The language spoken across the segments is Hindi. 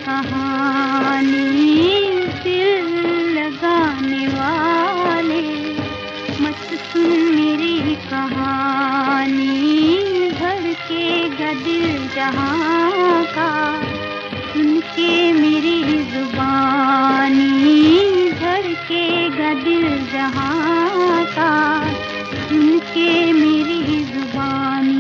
कहानी दिल लगाने वाले, मत सुन मेरी कहानी, धड़केगा दिल जहाँ का सुन के मेरी जुबानी, धड़केगा दिल जहाँ का सुन के मेरी जुबानी।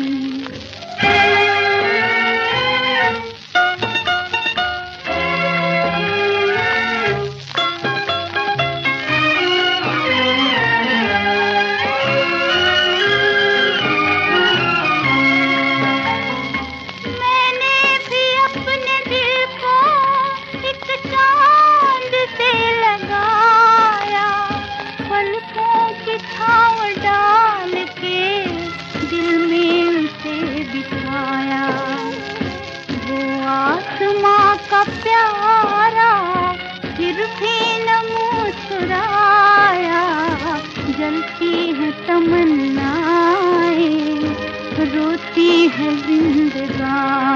का प्यारा फिर भी न मुस्कुराया, जलती है तमन्नाएं, रोती है जिंदगानी।